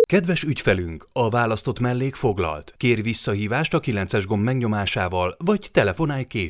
Kedves ügyfelünk, a választott mellék foglalt. Kér visszahívást a 9-es gomb megnyomásával, vagy telefonálj később.